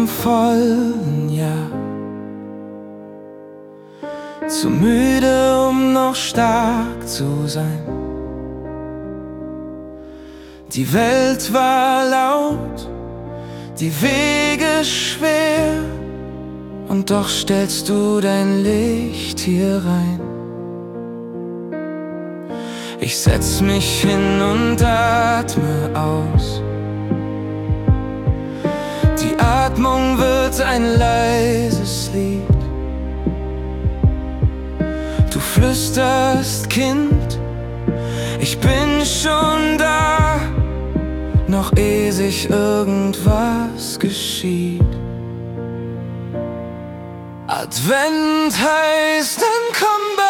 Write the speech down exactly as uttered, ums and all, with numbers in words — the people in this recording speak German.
im vollen Jahr. Zu müde, um noch stark zu sein. Die Welt war laut, die Wege schwer, und doch stellst du dein Licht hier rein. Ich setz mich hin und atme aus. Die Atmung wird ein leises Lied. Du flüsterst, Kind, ich bin schon da, noch ehe sich irgendwas geschieht. Advent heißt, dann komm